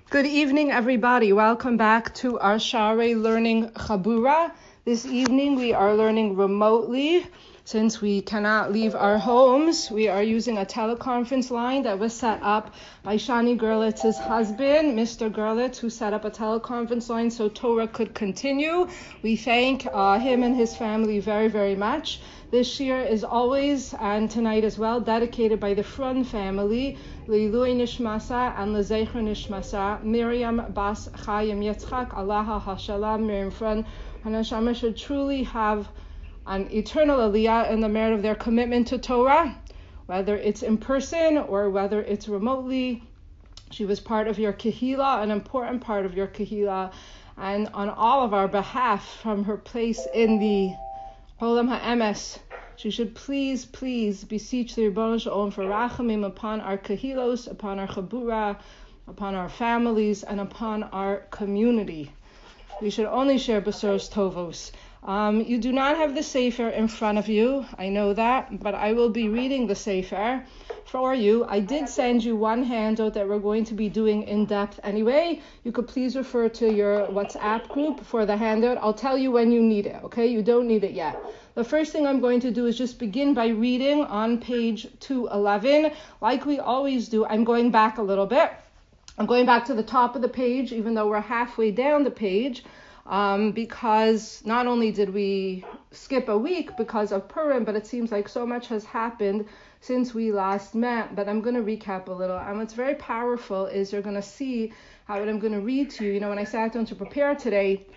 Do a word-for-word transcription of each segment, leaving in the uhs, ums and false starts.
Good evening, everybody. Welcome back to our Sha'arei Learning Chabura. This evening we are learning remotely. Since we cannot leave our homes, we are using a teleconference line that was set up by Shani Gerlitz's husband, Mister Gerlitz, who set up a teleconference line so Torah could continue. We thank uh, him and his family very, very much. This year is always, and tonight as well, dedicated by the Frun family, Leilui Nishmasa and Lezecher Nishmasa, Miriam Bas Chaim Yitzchak, Alaha Hashalam, Miriam Frun, and Neshama should truly have an eternal aliyah in the merit of their commitment to Torah, whether it's in person or whether it's remotely. She was part of your kehila, an important part of your kehila, and on all of our behalf, from her place in the Olam HaEmes, she should please, please beseech the Ribono Shel Olam for rachamim upon our kehilos, upon our chabura, upon our families, and upon our community. We should only share besoros tovos. Um, you do not have the Sefer in front of you, I know that, but I will be reading the Sefer for you. I did send you one handout that we're going to be doing in depth anyway. You could please refer to your WhatsApp group for the handout. I'll tell you when you need it, okay? You don't need it yet. The first thing I'm going to do is just begin by reading on page two eleven. Like we always do, I'm going back a little bit. I'm going back to the top of the page, even though we're halfway down the page. Um, because not only did we skip a week because of Purim, but it seems like so much has happened since we last met. But I'm going to recap a little. And what's very powerful is you're going to see how what I'm going to read to you. You know, when I sat down to prepare today,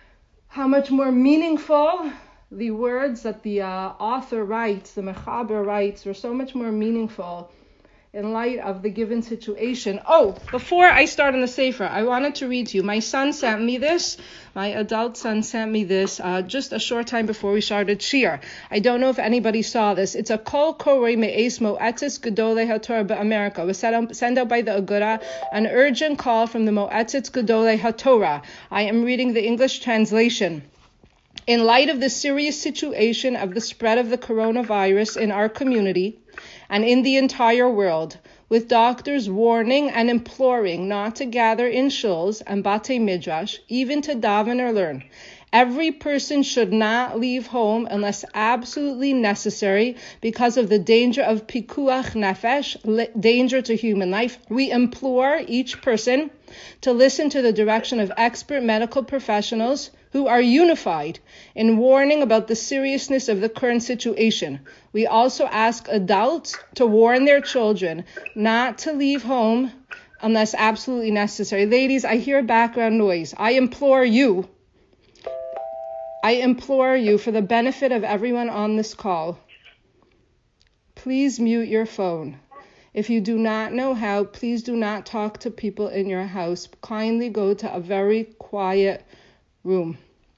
how much more meaningful the words that the uh, author writes, the Mechaber writes, were so much more meaningful in light of the given situation. Oh, before I start on the Sefer, I wanted to read to you. My son sent me this. My adult son sent me this uh, just a short time before we started Shir. I don't know if anybody saw this. It's a Kol Korei Me'es Mo'etzes Gedolei HaTorah B'Amerika. It was sent out by the Agura, an urgent call from the Mo'etzes Gedolei HaTorah. I am reading the English translation. In light of the serious situation of the spread of the coronavirus in our community and in the entire world, with doctors warning and imploring not to gather in shuls and batei midrash, even to daven or learn, every person should not leave home unless absolutely necessary because of the danger of pikuach nefesh, danger to human life. We implore each person to listen to the direction of expert medical professionals who are unified in warning about the seriousness of the current situation. We also ask adults to warn their children not to leave home unless absolutely necessary. Ladies, I hear background noise. I implore you, I implore you for the benefit of everyone on this call, please mute your phone. If you do not know how, please do not talk to people in your house. Kindly go to a very quiet room.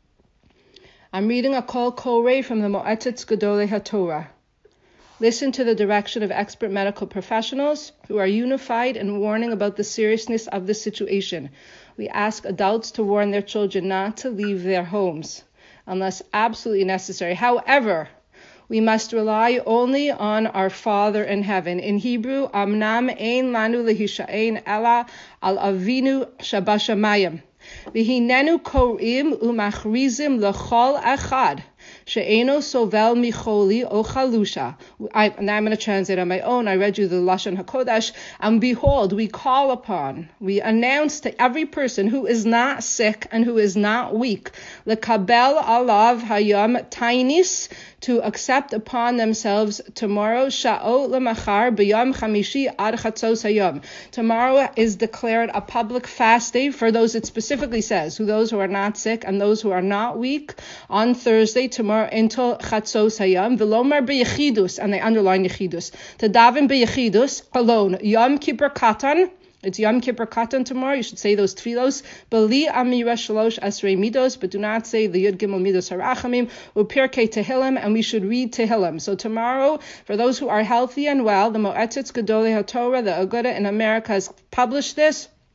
I'm reading a Kol Korei from the Mo'etzes Gedolei HaTorah. Listen to the direction of expert medical professionals who are unified in warning about the seriousness of the situation. We ask adults to warn their children not to leave their homes unless absolutely necessary. However, we must rely only on our Father in heaven. In Hebrew, Amnam ein lanu lehisha'en ela al avinu shabashamayim. V'hinenu korim umachrizim l'chol echad she'eno sovel micholi o chalusha. I, now I'm going to translate on my own. I read you the Lashon HaKodesh. And behold, we call upon, we announce to every person who is not sick and who is not weak, lekabel alav hayam tainis, to accept upon themselves tomorrow, sha'o lemachar b'yom chamishi ad chatzos hayom. Tomorrow is declared a public fast day for those it specifically says, who those who are not sick and those who are not weak, on Thursday, tomorrow, until chatzos hayom, v'lomar b'yechidus, and they underline yechidus, to daven b'yechidus, alone, yom kippur katan. It's Yom Kippur Katan tomorrow. You should say those tefillos. Beli amira shalosh asrei midos, but do not say the Yud Gimel midos harachamim upirkei Tehillim, and we should read Tehillim. So tomorrow, for those who are healthy and well, the Mo'etzes Gedolei HaTorah, the Aguda in America, has published this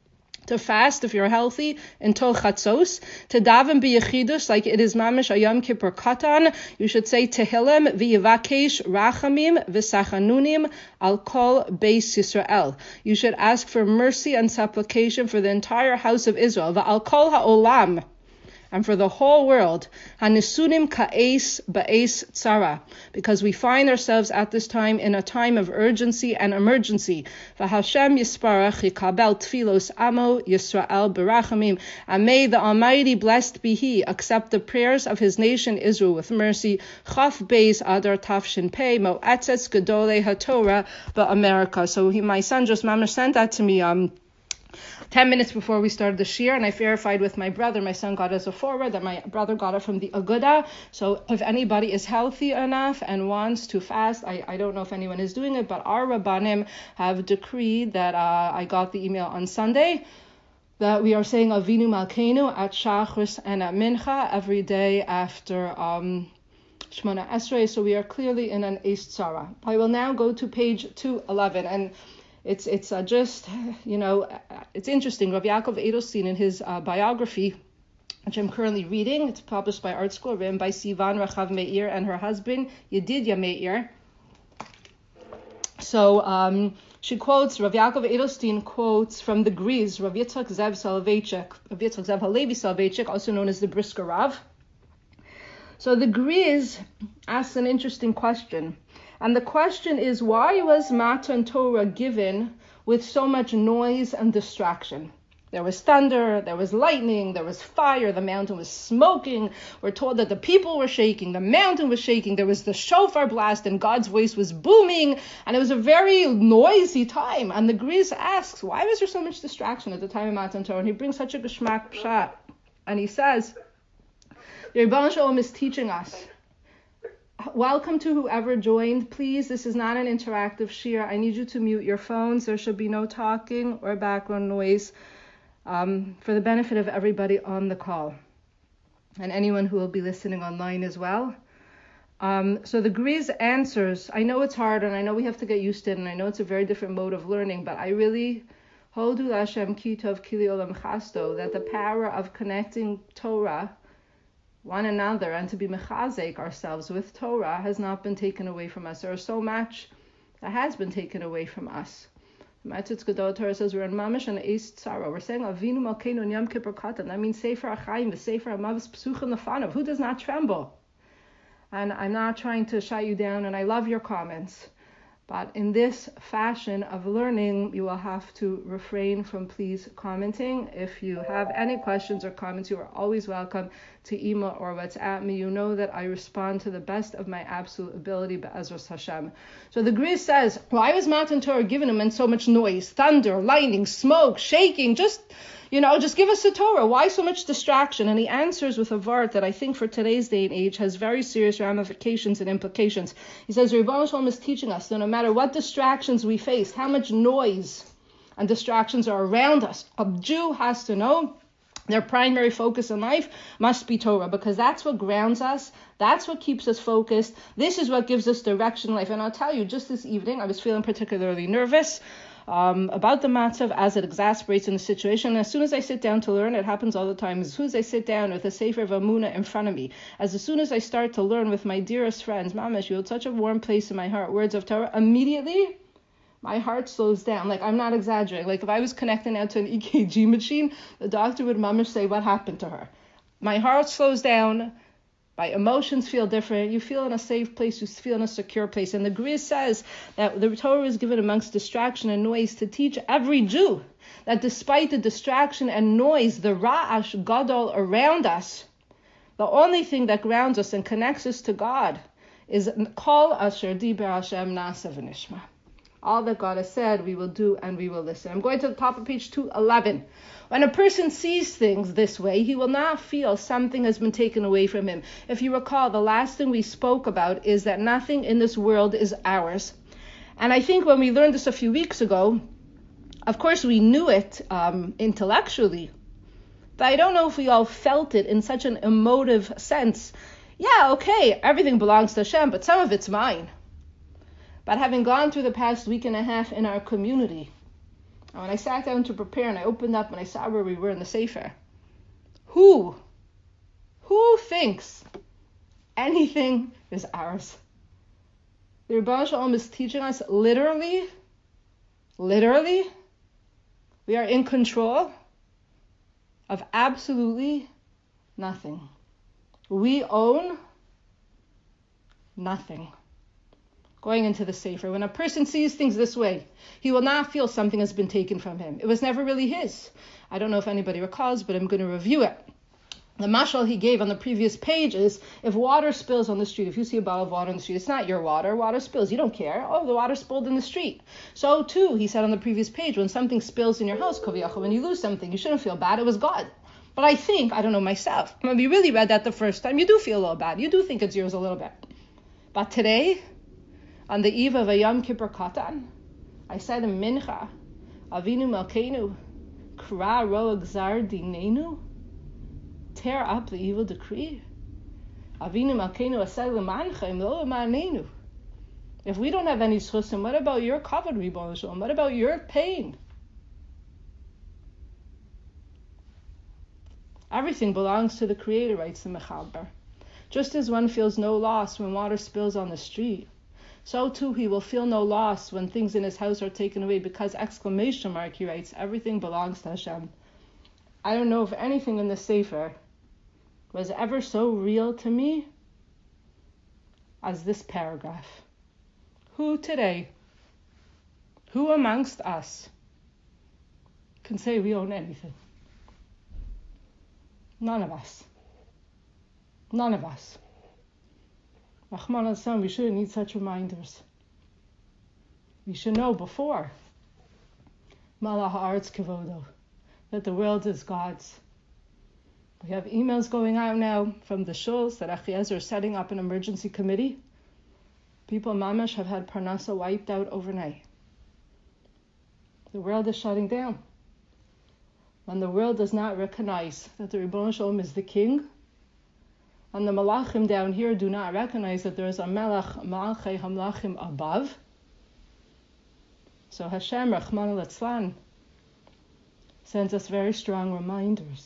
to fast if you're healthy until chatzos, to daven b'yechidus like it is mamish a Yom Kippur katan. You should say tehillim v'yivakesh rachamim v'sachanunim al kol beis Yisrael. You should ask for mercy and supplication for the entire house of Israel, v'al kol ha'olam, and for the whole world, hanisunim ka'es ba'es tzara, because we find ourselves at this time in a time of urgency and emergency. V'Hashem yisparach yikabel tfilos amo Yisrael berachamim, and may the Almighty, blessed be He, accept the prayers of His nation Israel with mercy. Chaf beis adar tafshin pei mo'etzes gedolei haTorah ba'America. So he, my son just mama sent that to me. Um. Ten minutes before we started the shir, and I verified with my brother. My son got it as a forward, that my brother got it from the Aguda. So if anybody is healthy enough and wants to fast, I, I don't know if anyone is doing it, but our Rabbanim have decreed that uh, I got the email on Sunday, that we are saying Avinu Malkeinu at Shachris and at Mincha every day after um, Shemona Esrei. So we are clearly in an Eis Tzara. I will now go to page two eleven, and It's it's uh, just, you know, it's interesting. Rav Yaakov Edelstein, in his uh, biography, which I'm currently reading, it's published by Art School, written by Sivan Rachav Meir and her husband, Yedidya Meir. So um, she quotes, Rav Yaakov Edelstein quotes from the Griz, Rav Yitzchak Zev Soloveitchik, Rav Yitzchak Zev Halevi Soloveitchik, also known as the Brisker Rav. So the Griz asks an interesting question. And the question is, why was Matan Torah given with so much noise and distraction? There was thunder, there was lightning, there was fire, the mountain was smoking. We're told that the people were shaking, the mountain was shaking, there was the shofar blast, and God's voice was booming, and it was a very noisy time. And the Griz asks, why was there so much distraction at the time of Matan Torah? And he brings such a geschmack pshat. And he says, the Rebbeinu Shalom is teaching us. Welcome to whoever joined. Please, this is not an interactive shir. I need you to mute your phones. There should be no talking or background noise um, for the benefit of everybody on the call and anyone who will be listening online as well. Um, so the Griz answers, I know it's hard and I know we have to get used to it and I know it's a very different mode of learning, but I really Hodu Lashem Kitov Kili Olam Chasto, that the power of connecting Torah, one another, and to be mechazek ourselves with Torah has not been taken away from us. There is so much that has been taken away from us. Matzitz Gadol Torah says we're in mamish and eis tzara. We're saying Avinu Malkeinu Yom Kippur Katan. That means Sefer Achayim, the Sefer Amavis Psuchim Lefanav. Who does not tremble? And I'm not trying to shut you down, and I love your comments. But in this fashion of learning, you will have to refrain from please commenting. If you have any questions or comments, you are always welcome to email or WhatsApp me. You know that I respond to the best of my absolute ability, Be'ezras Hashem. So the Griz says, why was Matan Torah given him in so much noise, thunder, lightning, smoke, shaking, just... You know, just give us the Torah. Why so much distraction? And he answers with a vart that I think for today's day and age has very serious ramifications and implications. He says, Rebbeinu Shalom is teaching us that no matter what distractions we face, how much noise and distractions are around us, a Jew has to know their primary focus in life must be Torah, because that's what grounds us. That's what keeps us focused. This is what gives us direction in life. And I'll tell you, just this evening, I was feeling particularly nervous Um, about the matzav as it exasperates in the situation. And as soon as I sit down to learn, it happens all the time. As soon as I sit down with a Sefer of Amunah in front of me, as, as soon as I start to learn with my dearest friends, Mamash, you hold such a warm place in my heart, words of Torah, immediately my heart slows down. Like, I'm not exaggerating. Like, if I was connecting now to an E K G machine, the doctor would, Mamash, say, what happened to her? My heart slows down. My emotions feel different. You feel in a safe place. You feel in a secure place. And the Griz says that the Torah is given amongst distraction and noise to teach every Jew that despite the distraction and noise, the Ra'ash Gadol around us, the only thing that grounds us and connects us to God is Kol Asher Diber Hashem Na'aseh V'Nishma. All that God has said, we will do and we will listen. I'm going to the top of page two eleven. When a person sees things this way, he will not feel something has been taken away from him. If you recall, the last thing we spoke about is that nothing in this world is ours. And I think when we learned this a few weeks ago, of course we knew it um, intellectually, but I don't know if we all felt it in such an emotive sense. Yeah, okay, everything belongs to Hashem, but some of it's mine. But having gone through the past week and a half in our community, And when I sat down to prepare and I opened up and I saw where we were in the Sefer, who, who thinks anything is ours? The Rebbeinu Shalom is teaching us literally, literally, we are in control of absolutely nothing. We own nothing. Going into the Sefer, when a person sees things this way, he will not feel something has been taken from him. It was never really his. I don't know if anybody recalls, but I'm going to review it. The mashal he gave on the previous page is, if water spills on the street, if you see a bottle of water on the street, it's not your water, water spills, you don't care. Oh, the water spilled in the street. So too, he said on the previous page, when something spills in your house, when you lose something, you shouldn't feel bad, it was God. But I think, I don't know myself, when we really read that the first time, you do feel a little bad, you do think it's yours a little bit. But today, on the eve of a Yom Kippur Katan, I said in Mincha, Avinu Malkeinu, Kra Ro Gzar Dinenu, tear up the evil decree. Avinu Malkeinu Asad L'Manchem Lo L'Manenu. If we don't have any schusim, what about your kavod, Ribono Shel Olam? What about your pain? Everything belongs to the Creator, writes the Mechaber. Just as one feels no loss when water spills on the street, so too he will feel no loss when things in his house are taken away, because, exclamation mark, he writes, everything belongs to Hashem. I don't know if anything in the Sefer was ever so real to me as this paragraph. Who today, who amongst us can say we own anything? None of us. None of us. Rahman al-Sam, we shouldn't need such reminders. We should know before Malach Haaretz Kevodo, that the world is God's. We have emails going out now from the shuls that Achiezer is setting up an emergency committee. People mamash have had parnasa wiped out overnight. The world is shutting down. When the world does not recognize that the Ribono Shel Olam is the king, and the malachim down here do not recognize that there is a melech malchei hamlachim above, so Hashem Rachmana Litzlan sends us very strong reminders.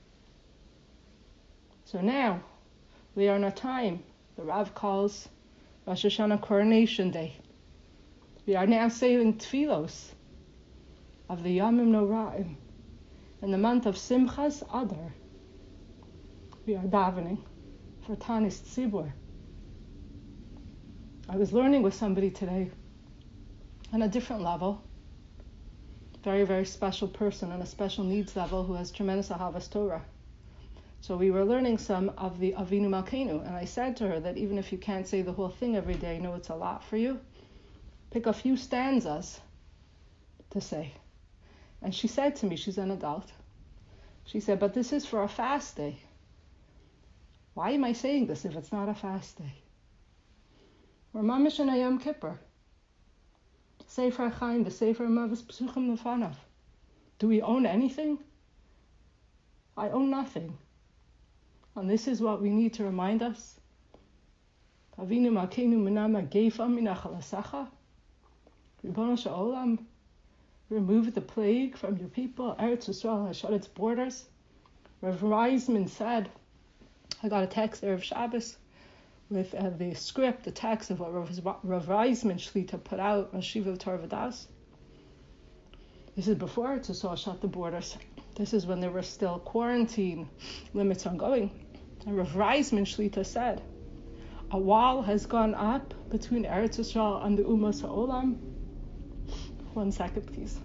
So now we are in a time the Rav calls Rosh Hashanah Coronation Day. We are now saying tefillos of the Yamim Noraim in the month of Simchas Adar. We are davening for Tanis Tzibur. I was learning with somebody today on a different level, very, very special person on a special needs level who has tremendous ahavas Torah. So we were learning some of the Avinu Malkeinu, and I said to her that even if you can't say the whole thing every day, I know it's a lot for you, pick a few stanzas to say. And she said to me, she's an adult, she said, but this is for a fast day. Why am I saying this if it's not a fast day? We're mamish in a Yom Kippur. Sefer Chaim, the Sefer Mavis Psuchim Lefanav. Do we own anything? I own nothing. And this is what we need to remind us. Avinu Malkeinu Menama Geifa Minachal Asacha. Ribono Shel Olam, remove the plague from your people. Eretz Yisrael has shut its borders. Rav Reisman said, I got a text Erev Shabbos with uh, the script, the text of what Rav, Rav Reisman Shlita put out on Shiva Torah V'das. This is before Eretz Yisrael shut the borders. This is when there were still quarantine limits ongoing. And Rav Reisman Shlita said, a wall has gone up between Eretz Yisrael and the Umas HaOlam. One second, please.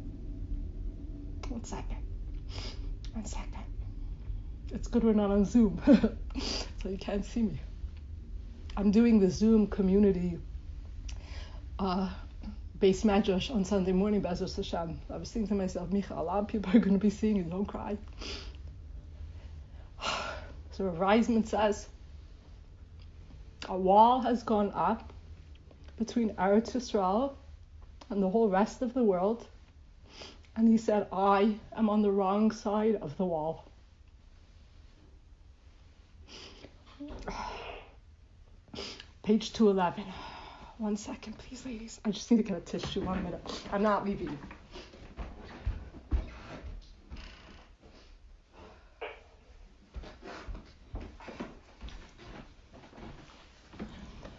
One second. One second. It's good we're not on Zoom, so you can't see me. I'm doing the Zoom community uh, base medrash on Sunday morning, B'ezras Hashem. I was thinking to myself, Micha, a lot of people are going to be seeing you, don't cry. So Rav Reisman says, a wall has gone up between Eretz Yisrael and the whole rest of the world. And he said, I am on the wrong side of the wall. Page two eleven. One second, please, ladies. I just need to get a tissue. One minute. I'm not leaving you.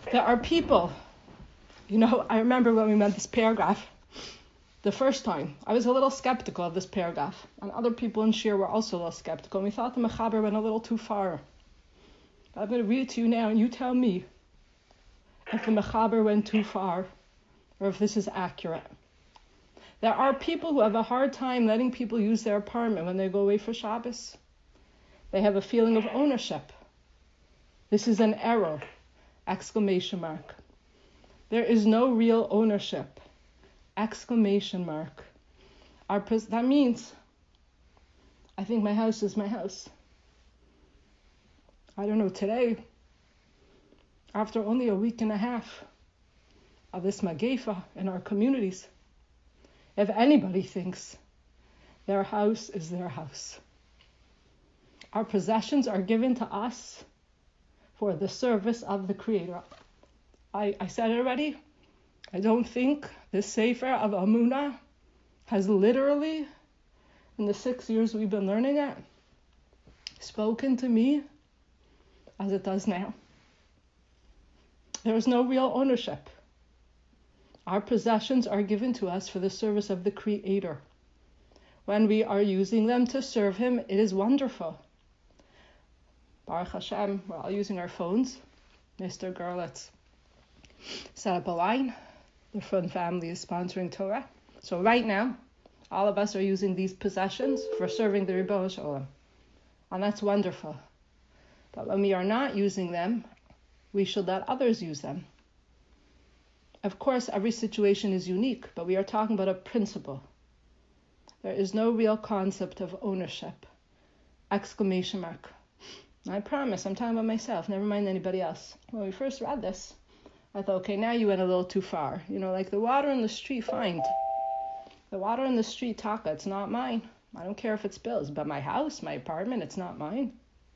There are people, you know, I remember when we met this paragraph the first time, I was a little skeptical of this paragraph, and other people in Shir were also a little skeptical, and we thought the Mechaber went a little too far. But I'm going to read it to you now, and you tell me if the Mechaber went too far, or if this is accurate. There are people who have a hard time letting people use their apartment when they go away for Shabbos. They have a feeling of ownership. This is an error! Exclamation mark. There is no real ownership. Exclamation mark. Our pres- that means, I think my house is my house. I don't know, today, after only a week and a half of this Magefa in our communities, if anybody thinks their house is their house, our possessions are given to us for the service of the Creator. I, I said it already. I don't think this Sefer of Amunah has literally, in the six years we've been learning it, spoken to me as it does now. There is no real ownership. Our possessions are given to us for the service of the Creator. When we are using them to serve Him, it is wonderful. Baruch Hashem, we're all using our phones. Mister Gerlitz set up a line. The Fun family is sponsoring Torah. So right now, all of us are using these possessions for serving the Ribbono Shel Olam. And that's wonderful. But when we are not using them, we should let others use them. Of course, every situation is unique, but we are talking about a principle. There is no real concept of ownership. Exclamation mark. I promise, I'm talking about myself, never mind anybody else. When we first read this, I thought, okay, now you went a little too far. You know, like the water in the street, fine. The water in the street, taka, it's not mine. I don't care if it spills, but my house, my apartment, it's not mine.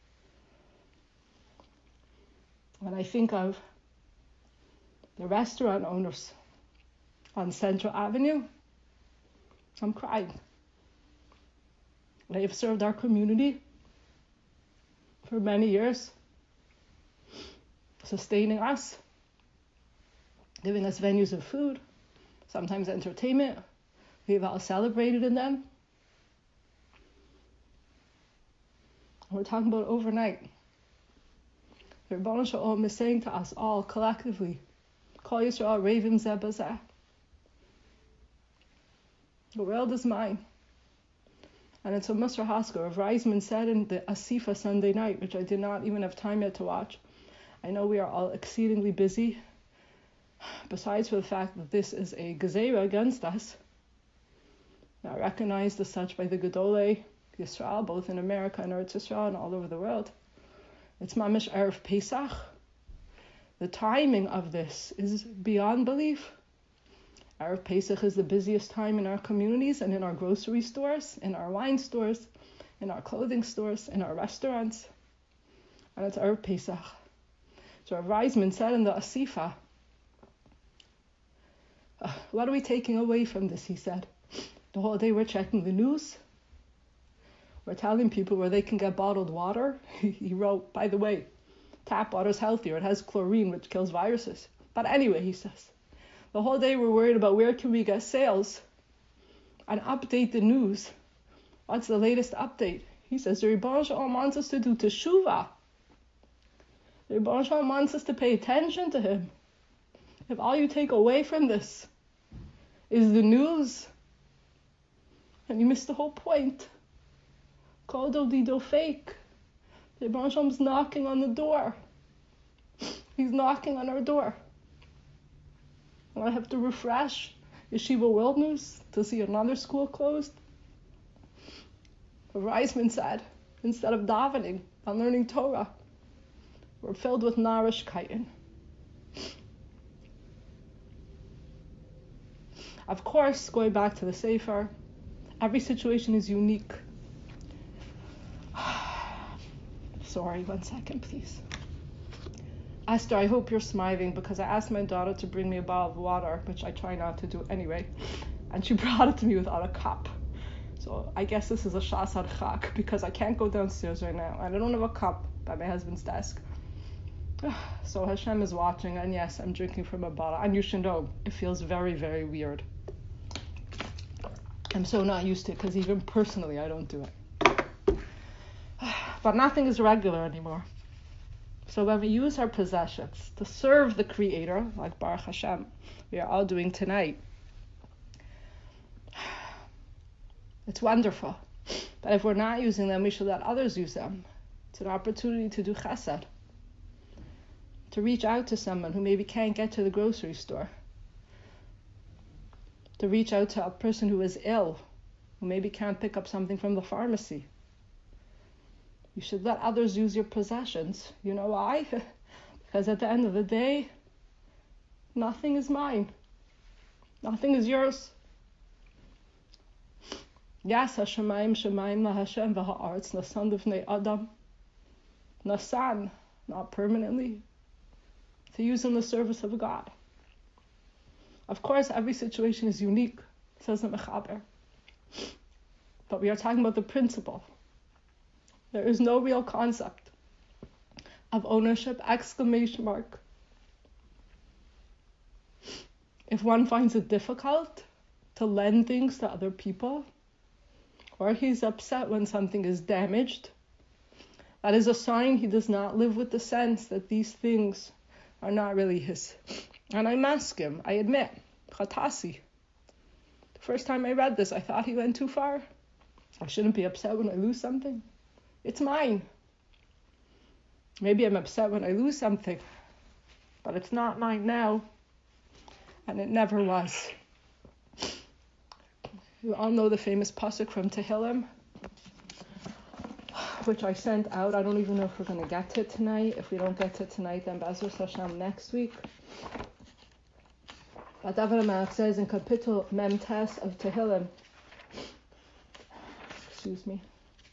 When I think of the restaurant owners on Central Avenue, I'm crying. They have served our community for many years, sustaining us, giving us venues of food, sometimes entertainment. We've all celebrated in them. We're talking about overnight. The Ribbono Shel Olam is saying to us all collectively, Kol Yisrael Revim Zeh B'Zeh. The world is mine. And it's a Musar Haskell. Rav Reisman said in the Asifa Sunday night, which I did not even have time yet to watch. I know we are all exceedingly busy. Besides for the fact that this is a gezerah against us, now recognized as such by the Gedolei Yisrael, both in America and Eretz Yisrael and all over the world. It's Mamish Erev Pesach. The timing of this is beyond belief. Erev Pesach is the busiest time in our communities and in our grocery stores, in our wine stores, in our clothing stores, in our restaurants. And it's Erev Pesach. So Rav Reisman said in the Asifa, uh, what are we taking away from this, he said. The whole day we're checking the news. We're telling people where they can get bottled water. He wrote, by the way, tap water is healthier. It has chlorine, which kills viruses. But anyway, he says, the whole day we're worried about where can we get sales and update the news. What's the latest update? He says the Ribbono Shel Olam wants us to do teshuvah. The Ribbono Shel Olam wants us to pay attention to Him. If all you take away from this is the news, and you miss the whole point. Kodo dido fake. The Ribbono Shel Olam's knocking on the door. He's knocking on our door. And I have to refresh Yeshiva World News to see another school closed. Reisman said, instead of davening and learning Torah, we're filled with narishkeiten. Of course, going back to the Sefer, every situation is unique. Sorry, one second, please. Esther, I hope you're smiling because I asked my daughter to bring me a bottle of water, which I try not to do anyway, and she brought it to me without a cup. So I guess this is a shas harchak because I can't go downstairs right now, and I don't have a cup by my husband's desk. So Hashem is watching, and yes, I'm drinking from a bottle. And you should know, it feels very, very weird. I'm so not used to it, because even personally, I don't do it. But nothing is regular anymore. So when we use our possessions to serve the Creator, like Baruch Hashem, we are all doing tonight, it's wonderful. But if we're not using them, we should let others use them. It's an opportunity to do chesed, to reach out to someone who maybe can't get to the grocery store, to reach out to a person who is ill, who maybe can't pick up something from the pharmacy. You should let others use your possessions. You know why? Because at the end of the day, nothing is mine. Nothing is yours. Yes, Hashemayim Shemayim La Hashem v'ha'aretz nasan l'fnei Adam. Nasan, not permanently, to use in the service of God. Of course, every situation is unique, says the Mechaber. But we are talking about the principle. There is no real concept of ownership, exclamation mark. If one finds it difficult to lend things to other people, or he's upset when something is damaged, that is a sign he does not live with the sense that these things are not really his. And I ask him, I admit, Chatasi. The first time I read this, I thought he went too far. I shouldn't be upset when I lose something. It's mine. Maybe I'm upset when I lose something, but it's not mine now, and it never was. You all know the famous pasuk from Tehillim, which I sent out. I don't even know if we're going to get to it tonight. If we don't get to it tonight, then B'ezras Hashem next week. But David HaMelech says in Kapitel Mem Tes of Tehillim, excuse me,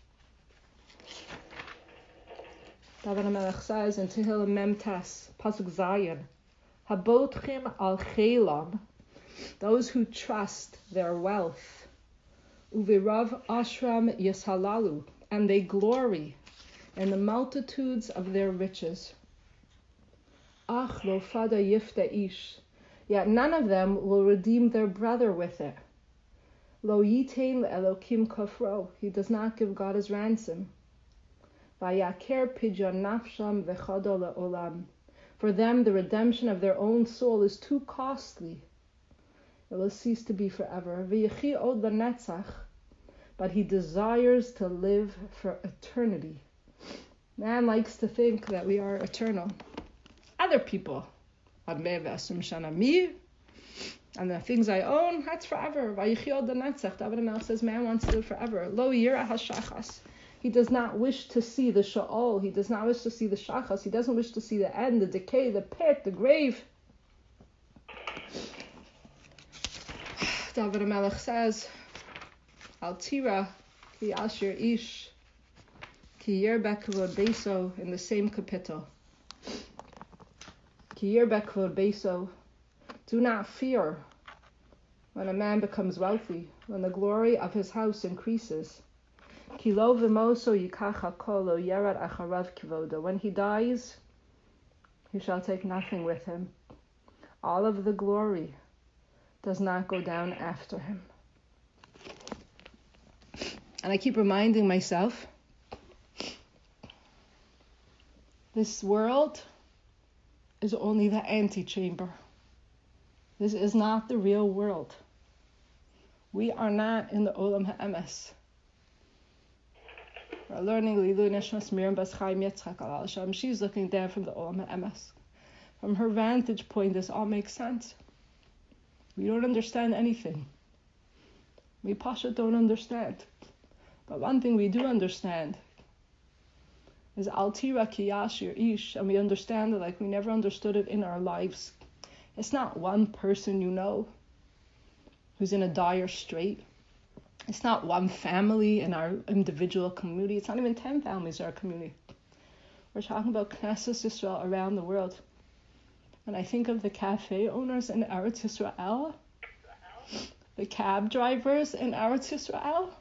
David HaMelech says in Tehillim Mem Tes, Pasuk Zayin, Habotchim al Chelam, those who trust their wealth, Uvirav Ashram Yishalalu, and they glory in the multitudes of their riches. Ach lo fada yifta ish, yet none of them will redeem their brother with it. Lo yitain Elokim kofro, he does not give God his ransom. Vayaker pidyon nafsham v'chado le'olam, for them the redemption of their own soul is too costly. It will cease to be forever. V'yechi od lenetzach, but he desires to live for eternity. Man likes to think that we are eternal. Other people, and the things I own, that's forever. David HaMelech says man wants to live forever. Lo yira hashachas. He does not wish to see the sha'ol. He does not wish to see the shachas. He doesn't wish to see the end, the decay, the pit, the grave. David HaMelech says, Al tira ki asher ish ki yerbek kavod beso, in the same kapitel. Ki yerbek kavod beso, do not fear when a man becomes wealthy, when the glory of his house increases. Ki lo v'moso yikach hakol lo yerad acharav kivoda. When he dies, he shall take nothing with him. All of the glory does not go down after him. And I keep reminding myself, this world is only the antechamber. This is not the real world. We are not in the Olam HaEmes. We're learning Lilu Neshmas Miriam Bas Chaim Yitzchak Al Hashem. She's looking down from the Olam HaEmes. From her vantage point, this all makes sense. We don't understand anything. We Pasha don't understand. But one thing we do understand is Al Tira Ki Yashir Ish, and we understand it like we never understood it in our lives. It's not one person you know who's in a dire strait. It's not one family in our individual community. It's not even ten families in our community. We're talking about Knesset Yisrael around the world. And I think of the cafe owners in Eretz Yisrael, the cab drivers in Eretz Yisrael.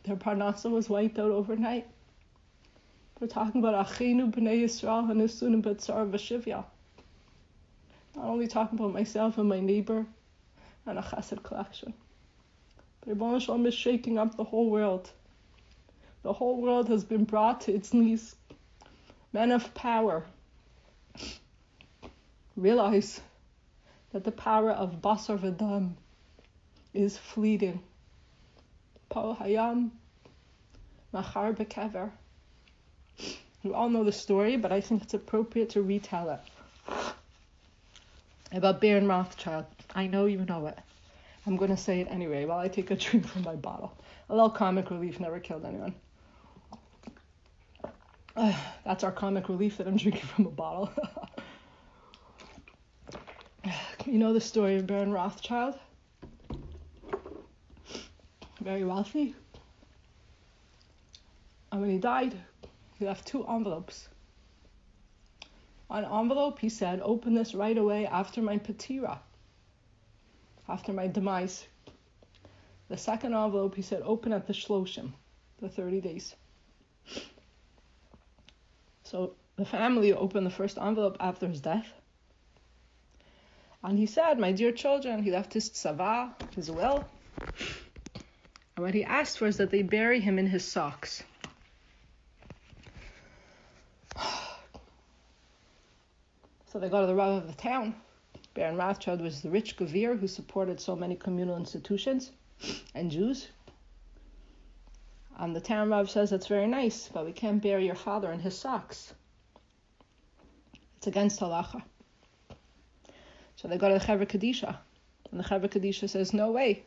their parnasa was wiped out overnight. We're talking about Achenu b'nei Yisrael hanusunim b'tzar v'shivya. Not only talking about myself and my neighbor and a chesed collection, but Rebbeinu Shalom is shaking up the whole world. The whole world has been brought to its knees. Men of power, realize that the power of basar v'dam is fleeting. Po hayam, machar bekever. You all know the story, but I think it's appropriate to retell it. About Baron Rothschild. I know you know it. I'm going to say it anyway while I take a drink from my bottle. A little comic relief, never killed anyone. Uh, that's our comic relief, that I'm drinking from a bottle. You know the story of Baron Rothschild? Very wealthy. And when he died, he left two envelopes. On an envelope, he said, open this right away after my patira, after my demise. The second envelope, he said, open at the shloshim, the thirty days. So the family opened the first envelope after his death. And he said, my dear children, he left his tzava, his will. And what he asked for is that they bury him in his socks. So they go to the Rav of the town. Baron Rothschild was the rich Gavir who supported so many communal institutions and Jews. And the town Rav says, that's very nice, but we can't bury your father in his socks. It's against halacha. So they go to the Chevra Kadisha. And the Chevra Kadisha says, no way.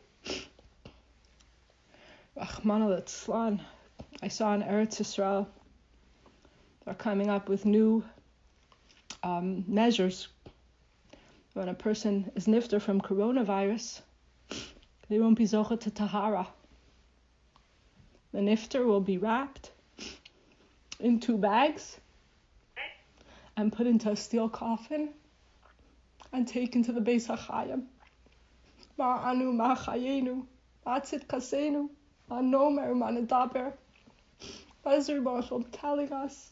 Rachmana litzlan. I saw in Eretz Yisrael, they're coming up with new um, measures. When a person is nifter from coronavirus, they won't be zocha to tahara. The nifter will be wrapped in two bags and put into a steel coffin and taken to the Beis HaChayim. Ma'anu ma'chayenu, ma'atzit kasenu, ma'nomer ma'nedaber. What is the Rebbeinu Shalom telling us?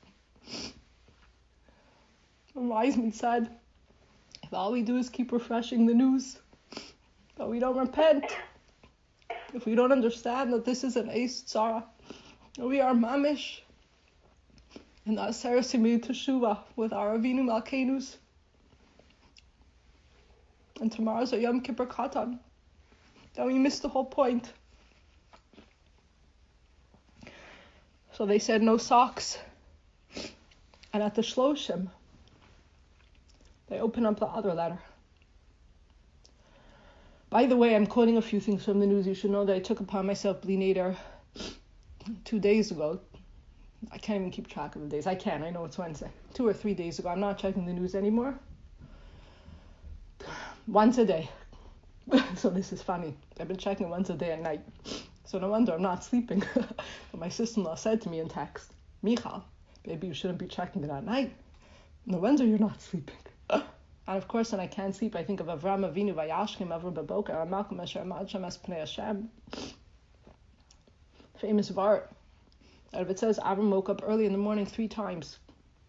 The wise man said, if all we do is keep refreshing the news, but we don't repent, if we don't understand that this is an Eis Tzara, we are mamish in the Aseret Simei Teshuvah with our Avinu Malkeinus, and tomorrow's a Yom Kippur Katan, then we missed the whole point. So they said no socks. And at the Shloshim, they open up the other letter. By the way, I'm quoting a few things from the news. You should know that I took upon myself Bli Neder two days ago. I can't even keep track of the days. I can, I know it's Wednesday. Two or three days ago. I'm not checking the news anymore. Once a day. So this is funny. I've been checking once a day at night. So no wonder I'm not sleeping. But my sister-in-law said to me in text, Michal, baby, you shouldn't be checking it at night. No wonder you're not sleeping. And of course, when I can't sleep, I think of Avram Avinu, Vayashkim, Avram Baboka, Malcolm Asher, Ma'adsham, Espnei Hashem. Famous Vart. And if it says Avram woke up early in the morning three times.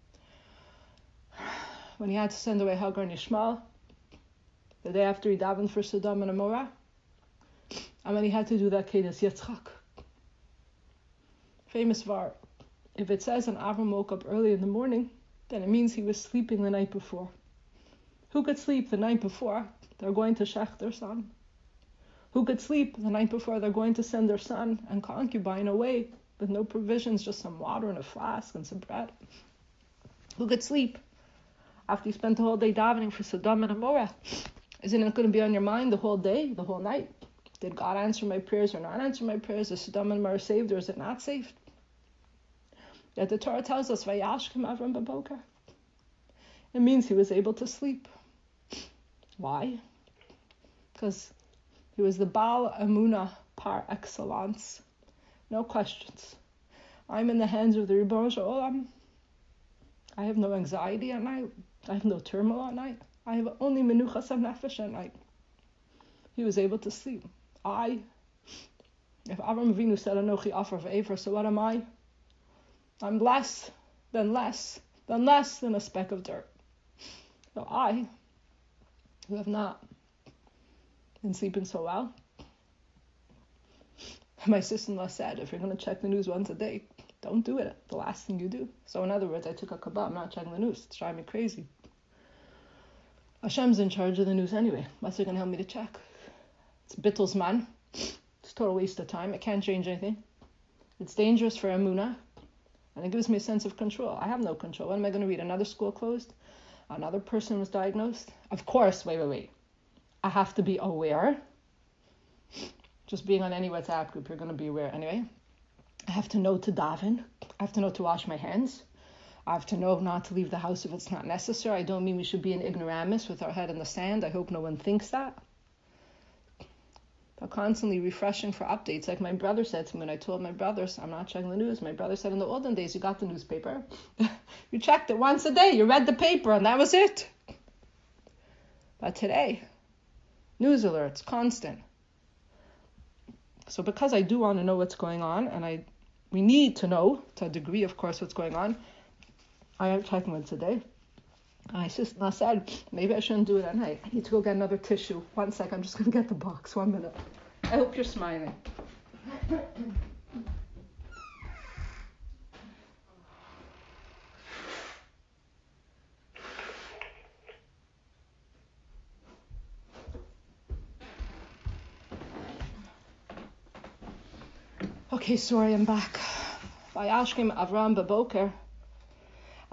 When he had to send away Hagar and Yishmael, the day after he davened for Sodom and Amorah, and when he had to do that Kedas Yitzchak. Famous Vart. If it says an Avram woke up early in the morning, then it means he was sleeping the night before. Who could sleep the night before they're going to shech their son? Who could sleep the night before they're going to send their son and concubine away with no provisions, just some water and a flask and some bread? Who could sleep after you spent the whole day davening for Sodom and Amorah? Isn't it going to be on your mind the whole day, the whole night? Did God answer my prayers or not answer my prayers? Is Sodom and Amorah saved or is it not saved? Yet the Torah tells us, Vayashkim Avram Baboker. It means he was able to sleep. Why? Because he was the Baal Emunah par excellence. No questions. I'm in the hands of the Ribbono Shel Olam. I have no anxiety at night. I have no turmoil at night. I have only menuchas nefesh at night. He was able to sleep. I If Avram Avinu said Anochi Afar V'Ever, so what am I? I'm less than less than less than a speck of dirt. So I, who have not been sleeping so well, my sister-in-law said, if you're going to check the news once a day, don't do it. The last thing you do. So in other words, I took a kabbalah. I'm not checking the news. It's driving me crazy. Hashem's in charge of the news anyway. What's it going to help me to check? It's Bittel's man. It's a total waste of time. It can't change anything. It's dangerous for Emunah. And it gives me a sense of control. I have no control. What am I going to read? Another school closed? Another person was diagnosed? Of course, wait, wait, wait. I have to be aware. Just being on any WhatsApp group, you're going to be aware anyway. I have to know to daven. I have to know to wash my hands. I have to know not to leave the house if it's not necessary. I don't mean we should be an ignoramus with our head in the sand. I hope no one thinks that. But constantly refreshing for updates. Like my brother said to me when I told my brothers, I'm not checking the news. My brother said in the olden days, you got the newspaper. You checked it once a day. You read the paper and that was it. But today, news alerts, constant. So because I do want to know what's going on, and I, we need to know, to a degree, of course, what's going on, I am checking once a day. I just I said, maybe I shouldn't do it at night. I need to go get another tissue. One sec, I'm just going to get the box. One minute. I hope you're smiling. Okay, sorry, I'm back. Vayashkim Avram Baboker. He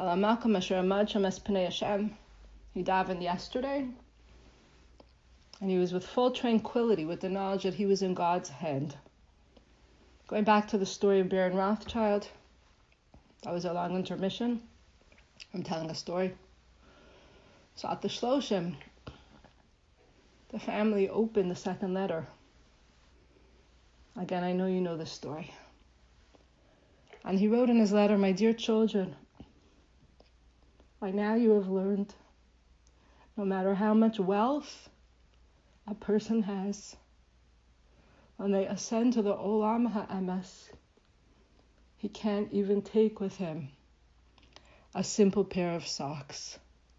davened yesterday, and he was with full tranquility, with the knowledge that he was in God's hand. Going back to the story of Baron Rothschild, that was a long intermission. I'm telling a story. So at the Shloshim, the family opened the second letter. Again, I know you know this story. And he wrote in his letter, my dear children, by now you have learned, no matter how much wealth a person has, when they ascend to the Olam HaEmes, he can't even take with him a simple pair of socks.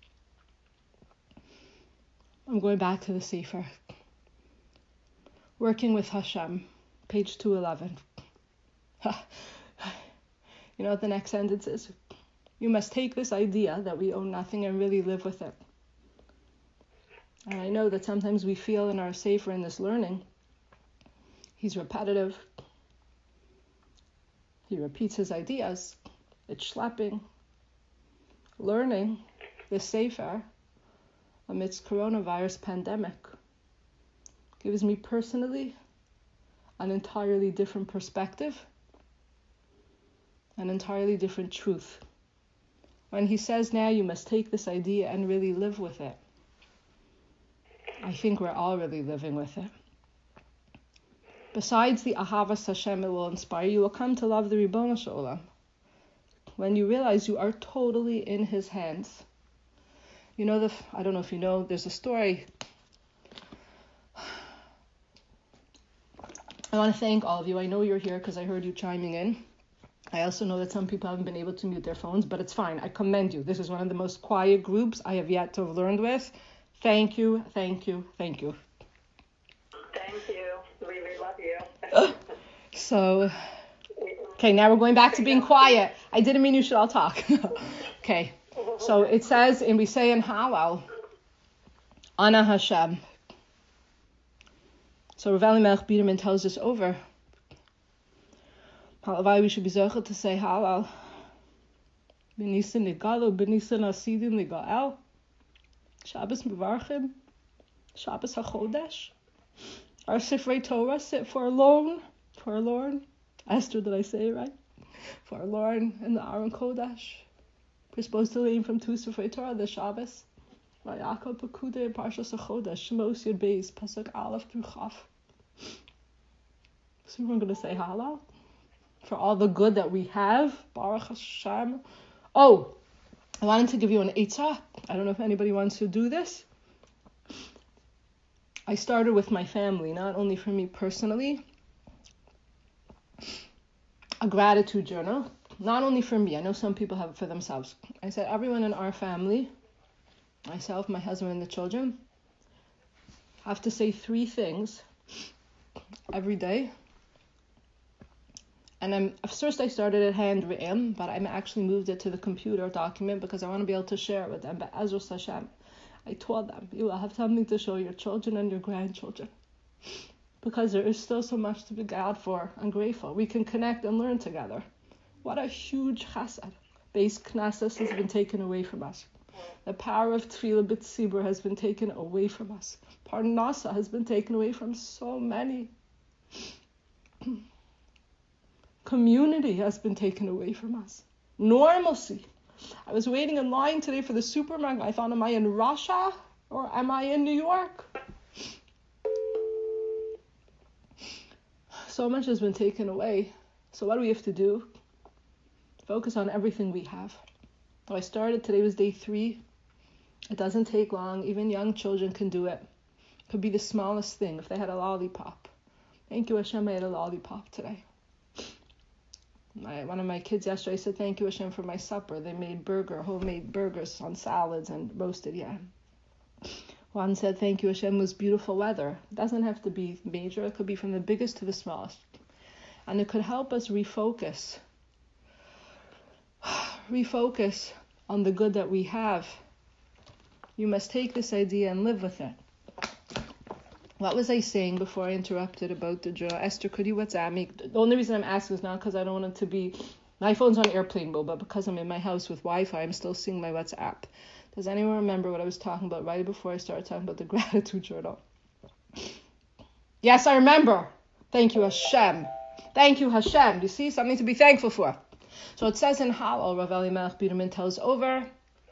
I'm going back to the Sefer. Working with Hashem, page two eleven. You know what the next sentence is? You must take this idea that we own nothing and really live with it. And I know that sometimes we feel in our Sefer in this learning, he's repetitive. He repeats his ideas. It's schlepping. Learning the Sefer amidst coronavirus pandemic gives me personally an entirely different perspective, an entirely different truth. When he says now you must take this idea and really live with it, I think we're all really living with it. Besides the Ahavas Hashem, it will inspire you, you will come to love the Ribono Shel Olam. When you realize you are totally in his hands. You know, the I don't know if you know, there's a story. I want to thank all of you. I know you're here because I heard you chiming in. I also know that some people haven't been able to mute their phones, but it's fine. I commend you. This is one of the most quiet groups I have yet to have learned with. Thank you, thank you, thank you. Thank you. We, we love you. So, okay, now we're going back to being quiet. I didn't mean you should all talk. Okay, so it says, and we say in Hallel, Ana Hashem. So Rav Elimelech Biderman tells us over. Halavai, we should be zocheh to say Hallel. B'nisan nigalu, b'nisan asidim nigael. Shabbos mevarchim. Shabbos hachodesh. Our Sifrei Torah sit forlorn, forlorn. Esther, did I say it right? Forlorn in the Aron Kodesh. We're supposed to learn from two Sifrei Torah, the Shabbos. Vayakol Pekude, Parshas HaChodesh, Shemos Yud Beis, Pasuk Aleph through Chaf. So we're going to say Hallel for all the good that we have. Baruch Hashem. Oh, I wanted to give you an eitzah. I don't know if anybody wants to do this. I started with my family, not only for me personally, a gratitude journal, not only for me. I know some people have it for themselves. I said everyone in our family, myself, my husband, and the children, have to say three things every day. And I'm, at first I started it handwritten, but I actually moved it to the computer document because I want to be able to share it with them. But Ezras Hashem, I told them, you will have something to show your children and your grandchildren. Because there is still so much to be glad for and grateful. We can connect and learn together. What a huge chesed. Beis Knesset has been taken away from us. The power of Tefillah B'tzibur has been taken away from us. Parnasa has been taken away from so many. Community has been taken away from us. Normalcy. I was waiting in line today for the supermarket. I thought, am I in Russia or am I in New York? So much has been taken away. So what do we have to do? Focus on everything we have. So I started, today was day three. It doesn't take long. Even young children can do it. It could be the smallest thing. If they had a lollipop. Thank you, Hashem, I had a lollipop today. My, one of my kids yesterday said, thank you, Hashem, for my supper. They made burger, homemade burgers on salads and roasted yam. One said, thank you, Hashem, was beautiful weather. It doesn't have to be major. It could be from the biggest to the smallest. And it could help us refocus. Refocus on the good that we have. You must take this idea and live with it. What was I saying before I interrupted about the journal? Esther, could you WhatsApp me? The only reason I'm asking is not because I don't want it to be... My phone's on airplane mode, but because I'm in my house with Wi-Fi, I'm still seeing my WhatsApp. Does anyone remember what I was talking about right before I started talking about the gratitude journal? Yes, I remember. Thank you, Hashem. Thank you, Hashem. You see, something to be thankful for. So it says in Hallel, Rav Elimelech Biderman tells over,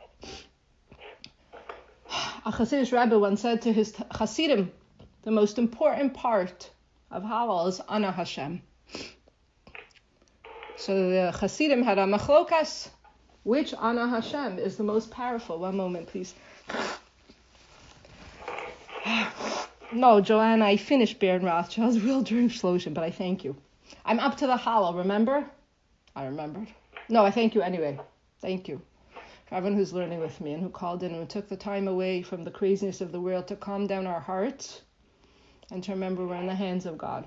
a Hasidic Rebbe once said to his Hasidim, the most important part of Hallel is Ana Hashem. So the Hasidim had a machlokas. Which Ana Hashem is the most powerful? One moment, please. No, Joanna, I finished Baron Rothschild's real during Shloshim, but I thank you. I'm up to the Hallel, remember? I remembered. No, I thank you anyway. Thank you. For everyone who's learning with me and who called in and took the time away from the craziness of the world to calm down our hearts and to remember we're in the hands of God.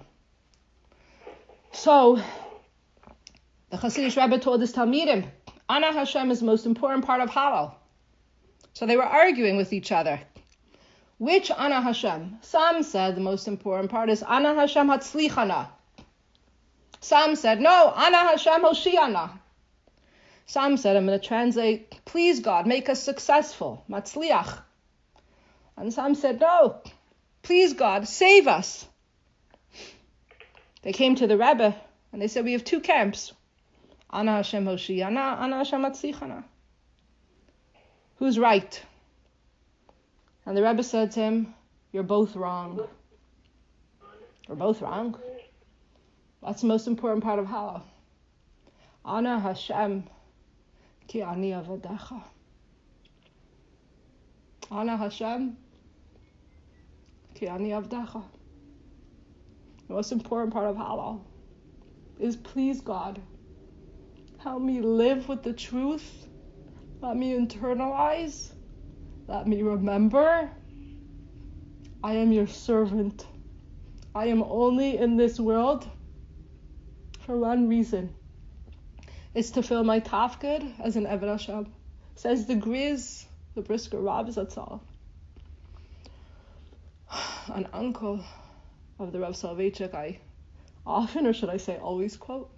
So, the Hasidic Rebbe told his Talmidim, Ana Hashem is the most important part of Hallel. So they were arguing with each other. Which Ana Hashem? Some said the most important part is Ana Hashem Hatzlichana. Some said, no, Ana Hashem Hoshiana. Some said, I'm going to translate, please God, make us successful, Matzliach. And some said, no, please God, save us. They came to the Rebbe and they said, we have two camps. Ana Hashem Hoshiana, Ana Hashem Matzlichana. Who's right? And the Rebbe said to him, you're both wrong. We're both wrong. That's the most important part of Hallel. Ana Hashem ki ani avadecha. Ana Hashem ki ani avadecha. The most important part of Hallel is please God, help me live with the truth. Let me internalize. Let me remember. I am your servant. I am only in this world for one reason. It's to fill my tafkid as an Eved Hashem. Says the Griz, the Brisker Rav Zatzal, an uncle of the Rav Soloveitchik, I often, or should I say always quote.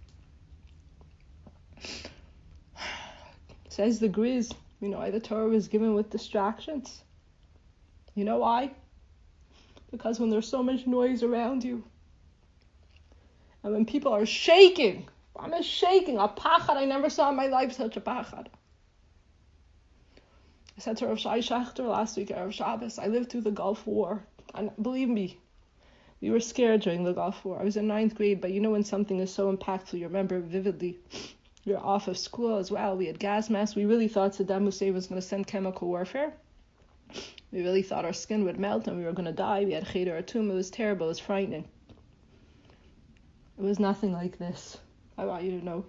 Says the Griz, you know why the Torah was given with distractions? You know why? Because when there's so much noise around you, and when people are shaking, I'm just shaking, a pachad, I never saw in my life such a pachad. I said to Rav Shai Shachter last week at Rav Shabbos, I lived through the Gulf War, and believe me, we were scared during the Gulf War. I was in ninth grade, but you know when something is so impactful, you remember it vividly. You're off of school as well. We had gas masks. We really thought Saddam Hussein was going to send chemical warfare. We really thought our skin would melt and we were going to die. We had Cheder Atum. It was terrible. It was frightening. It was nothing like this. I want you to know.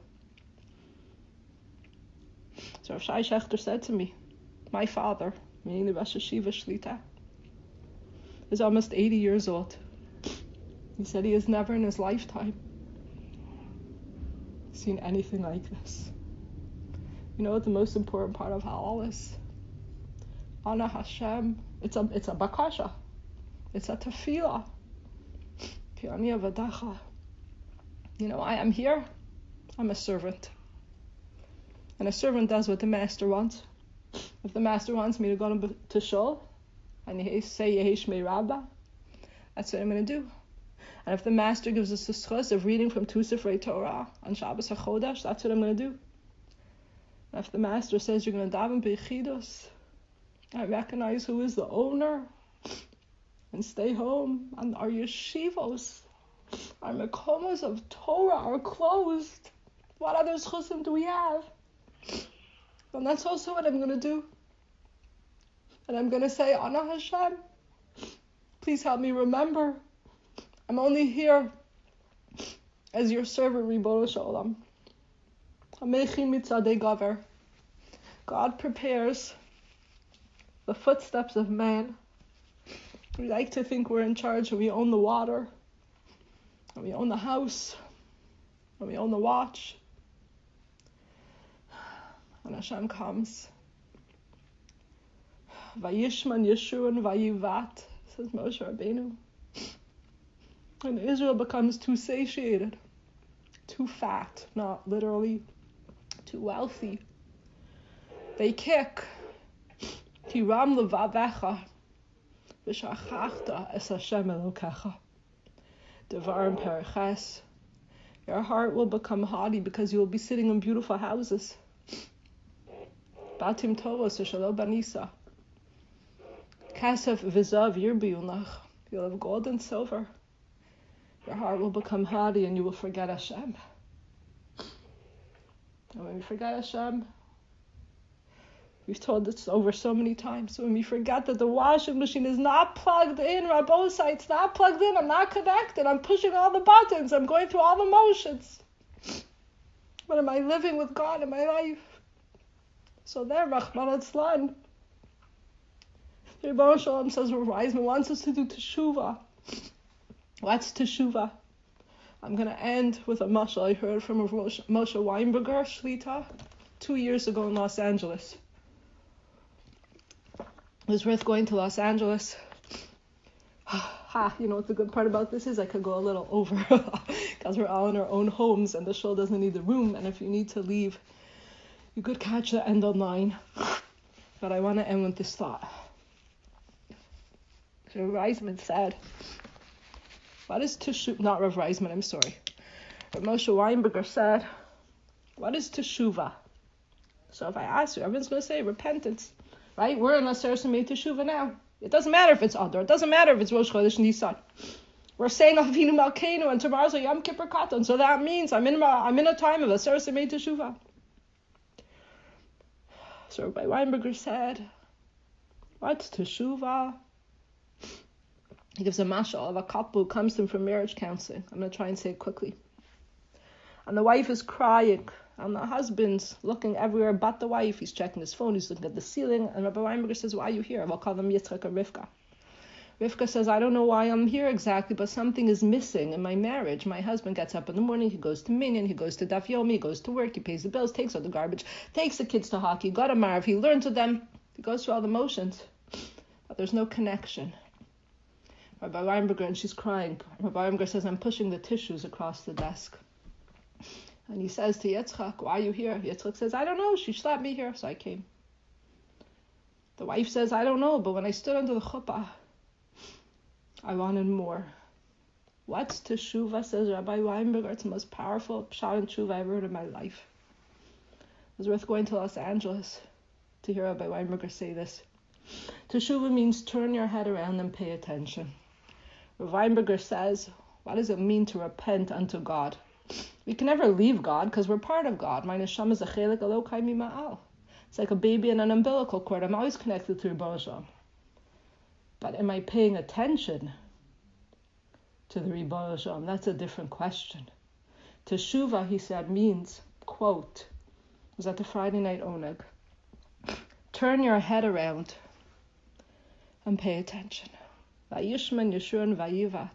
So Rav Shai Shechter said to me, my father, meaning the Rosh Hashiva Shlita, is almost eighty years old. He said he has never in his lifetime seen anything like this. You know what the most important part of Hallel is? Ana Hashem. It's a it's a bakasha. It's a tefillah. Ki ani avadacha. You know, I am here. I'm a servant. And a servant does what the master wants. If the master wants me to go to, to shul and he say Yehi Shmei Rabbah, that's what I'm going to do. And if the master gives us the schus of reading from two Sifrei Torah on Shabbos HaChodesh, that's what I'm going to do. And if the master says you're going to daven b'yichidus, I recognize who is the owner and stay home. And our yeshivos, our mekomos of Torah are closed. What other schusim do we have? And that's also what I'm going to do. And I'm going to say, Ana Hashem, please help me remember. I'm only here as your servant, Ribono Shalom. Hamechin mitzadei gaver. God prepares the footsteps of man. We like to think we're in charge and we own the water, and we own the house, and we own the watch. And Hashem comes. Vayishman Yeshurun Vayivat, says Moshe Rabbeinu. And Israel becomes too satiated, too fat, not literally, too wealthy. They kick. Tiram levavecha, v'shachachta es Hashem Elokecha. Devarim periches. Your heart will become haughty because you will be sitting in beautiful houses. Batim tovos v'shalo banisa. Kasef v'zav yirbiyunach. You'll have gold and silver. Your heart will become haughty and you will forget Hashem. And when we forget Hashem, we've told this over so many times. When we forget that the washing machine is not plugged in, Rabbosai, it's not plugged in, I'm not connected, I'm pushing all the buttons, I'm going through all the motions. What am I living with God in my life? So there, Rachman Atzlan. The Ribono Shalom says Reisman wants us to do teshuvah. What's teshuvah? I'm going to end with a mashal I heard from Moshe Weinberger, Shlita, two years ago in Los Angeles. It was worth going to Los Angeles. Ha, you know what the good part about this is? I could go a little over because we're all in our own homes and the show doesn't need the room. And if you need to leave, you could catch the end online. But I want to end with this thought. So Reisman said, what is teshuvah? Not Rav Reisman, I'm sorry. But Moshe Weinberger said, what is teshuvah? So if I ask you, everyone's going to say repentance. Right? We're in Aseret Samei Teshuvah now. It doesn't matter if it's Adar. It doesn't matter if it's Rosh Chodesh Nisan. We're saying Avinu Malkeinu and tomorrow's a Yom Kippur Katan. So that means I'm in, I'm in a time of Aseret Samei Teshuvah. So Rabbi Weinberger said, what's Teshuvah? He gives a mashal of a couple who comes to him for marriage counseling. I'm going to try and say it quickly. And the wife is crying. And the husband's looking everywhere but the wife. He's checking his phone. He's looking at the ceiling. And Rabbi Weinberger says, why are you here? We'll call them Yitzchak or Rivka. Rivka says, I don't know why I'm here exactly, but something is missing in my marriage. My husband gets up in the morning. He goes to Minyan. He goes to Daf Yomi. He goes to work. He pays the bills, takes out the garbage, takes the kids to hockey, got a marv. He learns with them. He goes through all the motions. But there's no connection. Rabbi Weinberger, and she's crying. Rabbi Weinberger says, I'm pushing the tissues across the desk. And he says to Yitzchak, why are you here? Yitzchak says, I don't know. She slapped me here, so I came. The wife says, I don't know, but when I stood under the chuppah, I wanted more. What's teshuvah, says Rabbi Weinberger? It's the most powerful pshat and tshuva I've ever heard in my life. It was worth going to Los Angeles to hear Rabbi Weinberger say this. Teshuvah means turn your head around and pay attention. Rabbi Weinberger says, what does it mean to repent unto God? We can never leave God because we're part of God. My neshama is a chelik Elokai mima'al. It's like a baby in an umbilical cord. I'm always connected to Ribono Shalom. But am I paying attention to the Ribono Shalom? That's a different question. Teshuvah, he said, means, quote, it was at the Friday night oneg, turn your head around and pay attention. Vayishman Yeshurun Vayivat.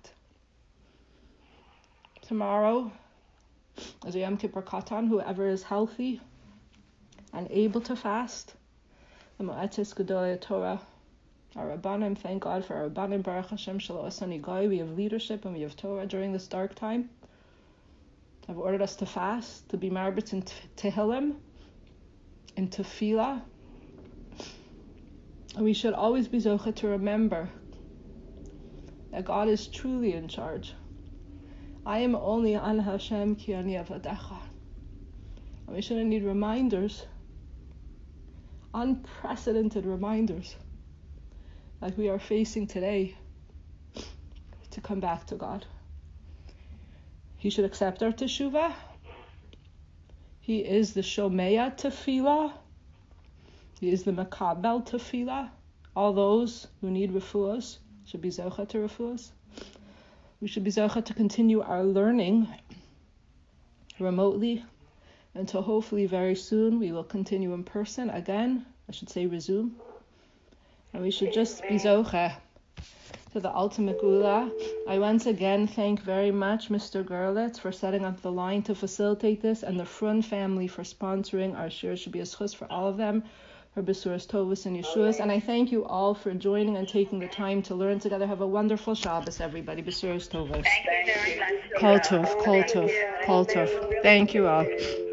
Tomorrow, as a Yom Kippur Katan, whoever is healthy and able to fast, the Mo'etzes Gedolei Torah, our Rabbanim, thank God for our Rabbanim, Baruch Hashem, Shelo Asani Goy. We have leadership and we have Torah during this dark time. They've ordered us to fast, to be marbitz in Tehillim, in Tefillah. And we should always be zocheh to remember that God is truly in charge. I am only an Hashem ki ani avadecha. And we shouldn't need reminders, unprecedented reminders, like we are facing today, to come back to God. He should accept our teshuvah. He is the shomeya tefillah. He is the makabel tefillah. All those who need refuahs should be zocheh to refuahs. We should be zocheh to continue our learning remotely until hopefully very soon we will continue in person again. I should say resume. And we should just be zocheh to the ultimate gula. I once again thank very much Mister Gerlitz for setting up the line to facilitate this, and the Frun family for sponsoring our shir. Should be a schus for all of them, for Besuras Tovus and Yeshuas. And I thank you all for joining and taking the time to learn together. Have a wonderful Shabbos, everybody. Besuras Tovus. Thank you very much. Kol tov, kol tov, kol tov. Thank you all.